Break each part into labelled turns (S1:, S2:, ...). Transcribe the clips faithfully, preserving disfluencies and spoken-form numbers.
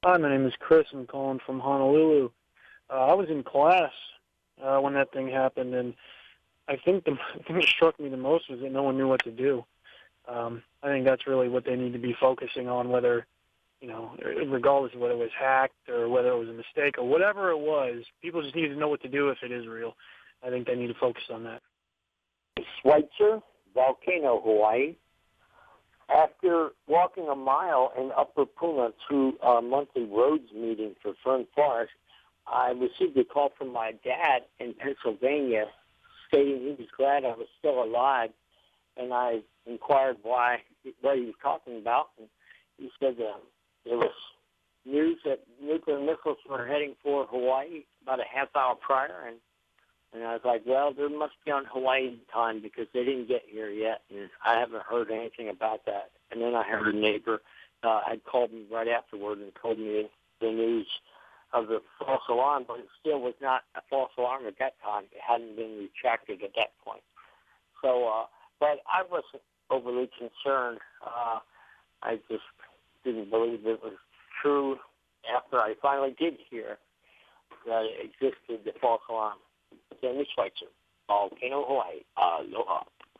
S1: Hi, my name is Chris. I'm calling from Honolulu. Uh, I was in class uh, when that thing happened, and I think the thing that struck me the most was that no one knew what to do. Um, I think that's really what they need to be focusing on, whether, you know, regardless of whether it was hacked or whether it was a mistake or whatever it was, people just need to know what to do if it is real. I think they need to focus on that.
S2: Schweitzer, Volcano, Hawaii. After walking a mile in Upper Puna to our monthly roads meeting for Fern Forest, I received a call from my dad in Pennsylvania stating he was glad I was still alive, and I inquired why, what he was talking about, and he said uh, there was news that nuclear missiles were heading for Hawaii about a half hour prior, and And I was like, well, they must be on Hawaii time because they didn't get here yet, and I haven't heard anything about that. And then I heard a neighbor uh, had called me right afterward and told me the news of the false alarm, but it still was not a false alarm at that time. It hadn't been retracted at that point. So, uh, but I wasn't overly concerned. Uh, I just didn't believe it was true after I finally did hear that it existed, the false alarm. Jamie Schweitzer, Volcano, Hawaii. Aloha.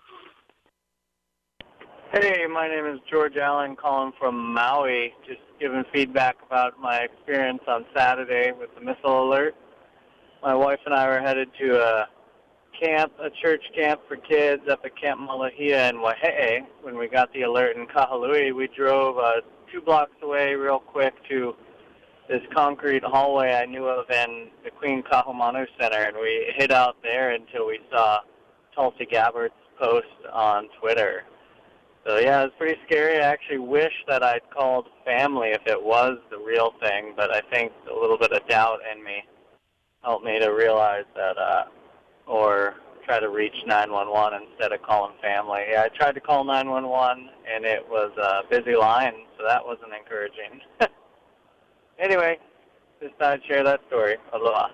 S3: Hey, my name is George Allen, calling from Maui, just giving feedback about my experience on Saturday with the missile alert. My wife and I were headed to a camp, a church camp for kids up at Camp Malahia in Waihe'e. When we got the alert in Kahului, we drove uh, two blocks away real quick to this concrete hallway I knew of in the Queen Kahumanu Center, and we hid out there until we saw Tulsi Gabbard's post on Twitter. So yeah, it was pretty scary. I actually wish that I'd called family if it was the real thing, but I think a little bit of doubt in me helped me to realize that, uh, or try to reach nine one one instead of calling family. Yeah, I tried to call nine one one, and it was a busy line, so that wasn't encouraging. Anyway, just thought I'd share that story. Aloha.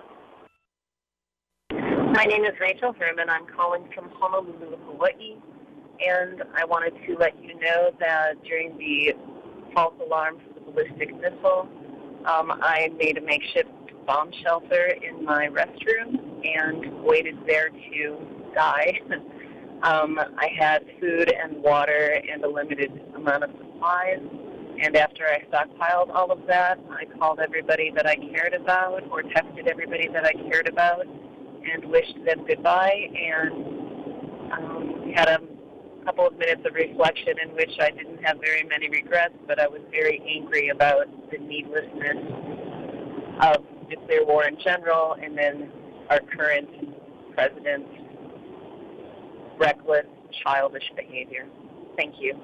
S4: My name is Rachel Herman. I'm calling from Honolulu, Hawaii, and I wanted to let you know that during the false alarm for the ballistic missile, um, I made a makeshift bomb shelter in my restroom and waited there to die. um, I had food and water and a limited amount of supplies. And after I stockpiled all of that, I called everybody that I cared about or texted everybody that I cared about and wished them goodbye. And um, we had a couple of minutes of reflection in which I didn't have very many regrets, but I was very angry about the needlessness of nuclear war in general and then our current president's reckless, childish behavior. Thank you.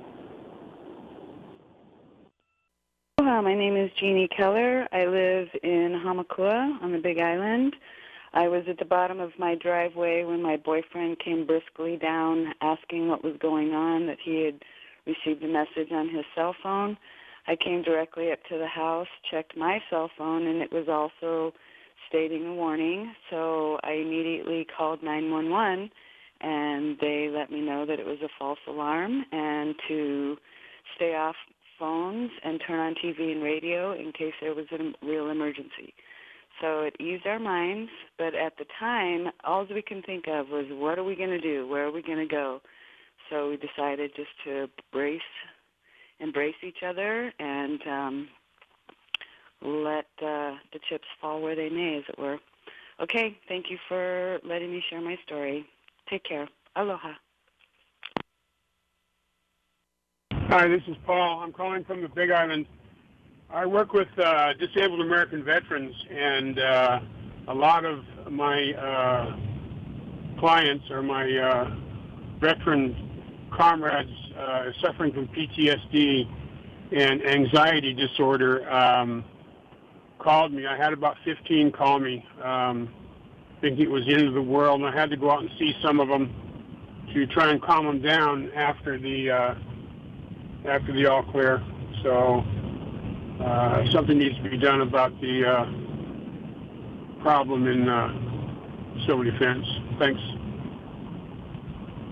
S5: Aloha, my name is Jeannie Keller. I live in Hamakua on the Big Island. I was at the bottom of my driveway when my boyfriend came briskly down asking what was going on, that he had received a message on his cell phone. I came directly up to the house, checked my cell phone, and it was also stating a warning. So I immediately called nine one one, and they let me know that it was a false alarm and to stay off phones and turn on T V and radio in case there was a real emergency. So it eased our minds, but at the time, all we can think of was, what are we going to do? Where are we going to go? So we decided just to brace, embrace each other and um, let uh, the chips fall where they may, as it were. Okay, thank you for letting me share my story. Take care. Aloha.
S6: Hi, this is Paul. I'm calling from the Big Island. I work with uh, disabled American veterans, and uh, a lot of my uh, clients or my uh, veteran comrades uh, suffering from P T S D and anxiety disorder um, called me. I had about fifteen call me, um, thinking it was the end of the world, and I had to go out and see some of them to try and calm them down after the uh, after the all clear. So uh, something needs to be done about the uh, problem in uh, civil defense. Thanks.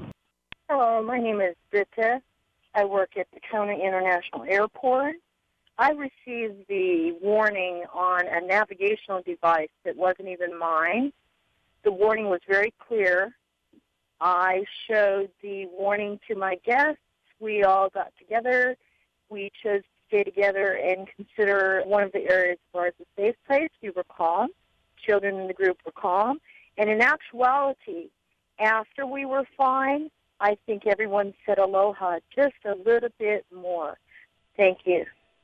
S7: Hello, my name is Britta. I work at Tacoma International Airport. I received the warning on a navigational device that wasn't even mine. The warning was very clear. I showed the warning to my guests. We all got together. We chose to stay together and consider one of the areas as far as a safe place. We were calm. Children in the group were calm. And in actuality, after we were fine, I think everyone said aloha just a little bit more. Thank you.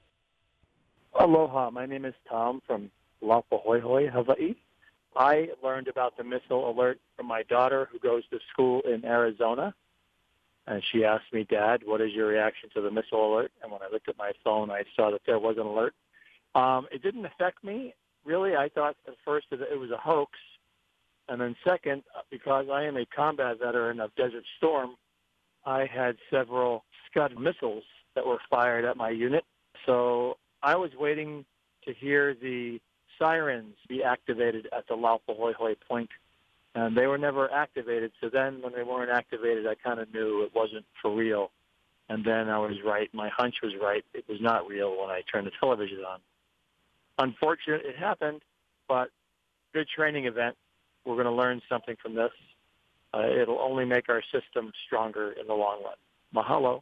S8: Aloha. My name is Tom from Laupahoehoe, Hawaii. I learned about the missile alert from my daughter who goes to school in Arizona. And she asked me, Dad, what is your reaction to the missile alert? And when I looked at my phone, I saw that there was an alert. Um, it didn't affect me. Really, I thought at first that it was a hoax. And then second, because I am a combat veteran of Desert Storm, I had several Scud missiles that were fired at my unit. So I was waiting to hear the sirens be activated at the Laupahoehoe point, and they were never activated. So then when they weren't activated, I kind of knew it wasn't for real. And then I was right. My hunch was right. It was not real when I turned the television on. Unfortunate it happened, but good training event. We're going to learn something from this. Uh, it'll only make our system stronger in the long run. Mahalo.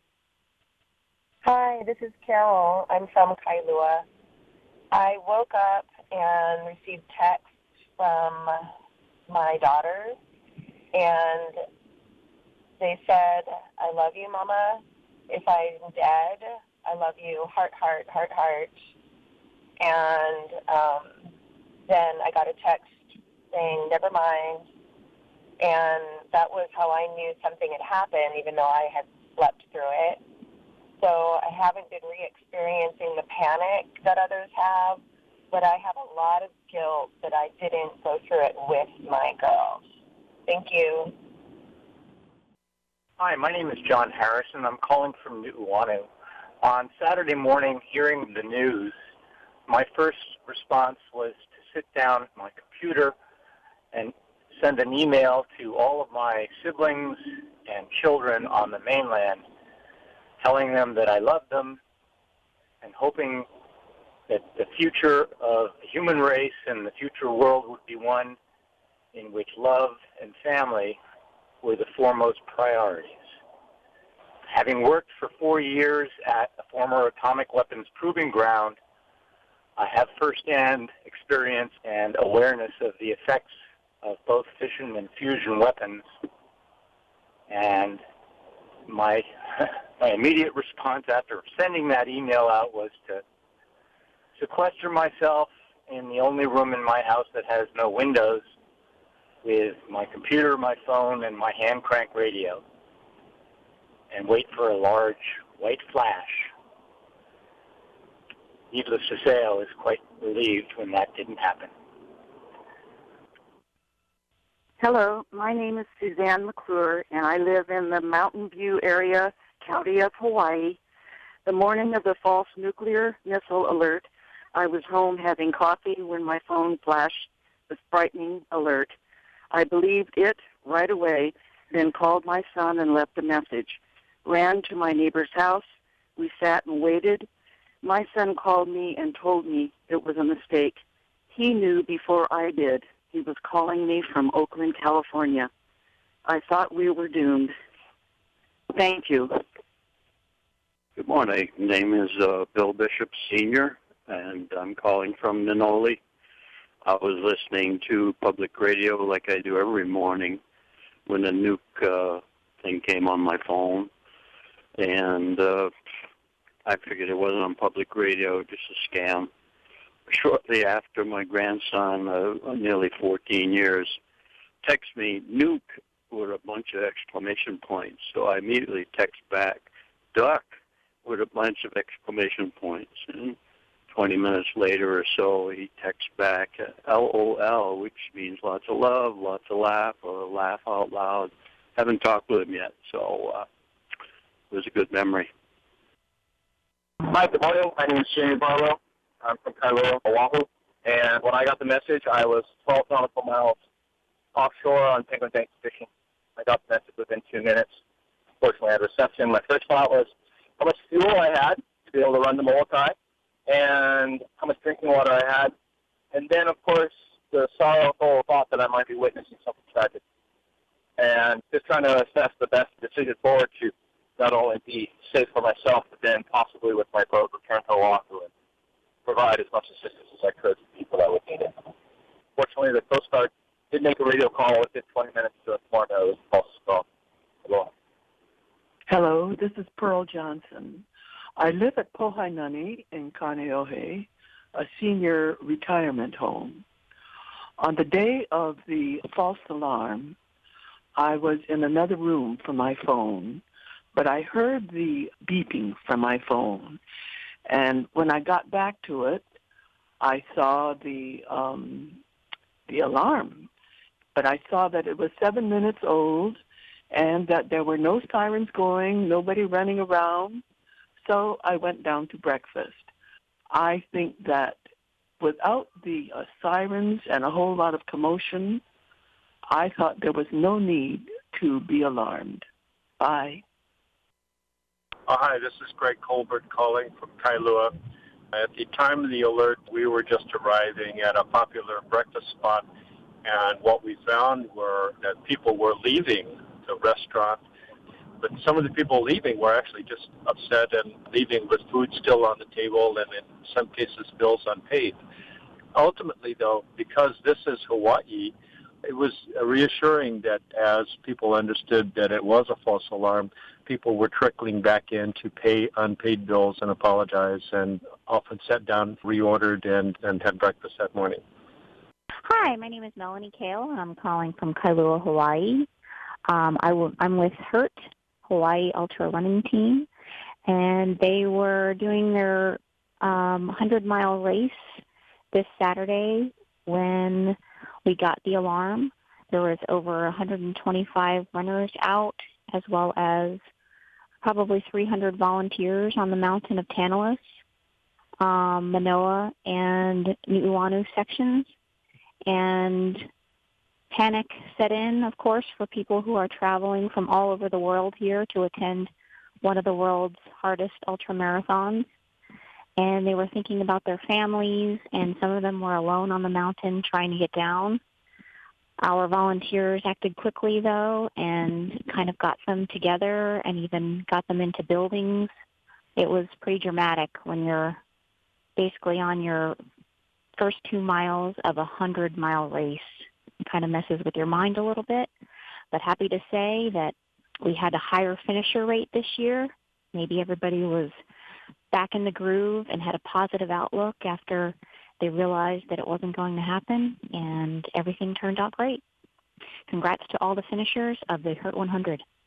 S4: Hi, this is Carol. I'm from Kailua. I woke up and received text from my daughters, and they said, I love you, Mama. If I'm dead, I love you, heart, heart, heart, heart. And um, then I got a text saying, never mind. And that was how I knew something had happened, even though I had slept through it. So I haven't been re-experiencing the panic that others have, but I have a lot of guilt that I didn't go through it with my girls. Thank you.
S9: Hi, my name is John Harrison. I'm calling from Nu'uanu. On Saturday morning, hearing the news, my first response was to sit down at my computer and send an email to all of my siblings and children on the mainland, telling them that I loved them and hoping that the future of the human race and the future world would be one in which love and family were the foremost priorities. Having worked for four years at a former atomic weapons proving ground, I have firsthand experience and awareness of the effects of both fission and fusion weapons. And my my immediate response after sending that email out was to sequester myself in the only room in my house that has no windows with my computer, my phone, and my hand crank radio, and wait for a large white flash. Needless to say, I was quite relieved when that didn't happen.
S7: Hello, my name is Suzanne McClure, and I live in the Mountain View area, county of Hawaii. The morning of the false nuclear missile alert, I was home having coffee when my phone flashed the frightening alert. I believed it right away, then called my son and left a message. Ran to my neighbor's house. We sat and waited. My son called me and told me it was a mistake. He knew before I did. He was calling me from Oakland, California. I thought we were doomed. Thank you.
S10: Good morning. My name is uh, Bill Bishop, Senior, and I'm calling from Nanoli. I was listening to public radio like I do every morning when the nuke uh, thing came on my phone, and uh, I figured it wasn't on public radio, just a scam. Shortly after, my grandson, uh, nearly fourteen years, texted me, nuke, with a bunch of exclamation points. So I immediately text back, duck, with a bunch of exclamation points. And twenty minutes later or so, he texts back, L O L, which means lots of love, lots of laugh, or laugh out loud. Haven't talked with him yet, so uh, it was a good memory.
S11: Hi, good morning. My name is Jamie Barlow. I'm from Kailua, Oahu. And when I got the message, I was twelve nautical miles offshore on penguin banks fishing. I got the message within two minutes. Fortunately, I had reception. My first thought was how much fuel I had to be able to run the Molokai. and how much drinking water I had. And then, of course, the sorrowful thought that I might be witnessing something tragic. And just trying to assess the best decision forward to not only be safe for myself, but then possibly with my boat return to Oahu and provide as much assistance as I could to people that would need it. Fortunately, the Coast Guard did make a radio call within twenty minutes to inform me it was a false call. Hello.
S12: Hello, this is Pearl Johnson. I live at Pohainani in Kaneohe, a senior retirement home. On the day of the false alarm, I was in another room from my phone, but I heard the beeping from my phone. And when I got back to it, I saw the um, the alarm. But I saw that it was seven minutes old and that there were no sirens going, nobody running around. So I went down to breakfast. I think that without the uh, sirens and a whole lot of commotion, I thought there was no need to be alarmed. Bye.
S13: Oh, hi, this is Greg Colbert calling from Kailua. At the time of the alert, we were just arriving at a popular breakfast spot, and what we found were that people were leaving the restaurant, but some of the people leaving were actually just upset and leaving with food still on the table and in some cases bills unpaid. Ultimately, though, because this is Hawaii, it was reassuring that as people understood that it was a false alarm, people were trickling back in to pay unpaid bills and apologize, and often sat down, reordered, and, and had breakfast that morning.
S14: Hi, my name is Melanie Kale, and I'm calling from Kailua, Hawaii. Um, I w- I'm with HURT, Hawaii Ultra Running Team, and they were doing their um, hundred-mile race this Saturday when we got the alarm. There was over one hundred twenty-five runners out, as well as probably three hundred volunteers on the mountain of Tantalus, um, Manoa, and Nu'uanu sections. And panic set in, of course, for people who are traveling from all over the world here to attend one of the world's hardest ultramarathons. And they were thinking about their families, and some of them were alone on the mountain trying to get down. Our volunteers acted quickly, though, and kind of got them together and even got them into buildings. It was pretty dramatic when you're basically on your first two miles of a hundred-mile race. It kind of messes with your mind a little bit, but happy to say that we had a higher finisher rate this year. Maybe everybody was back in the groove and had a positive outlook after they realized that it wasn't going to happen, and everything turned out great. Congrats to all the finishers of the HURT one hundred.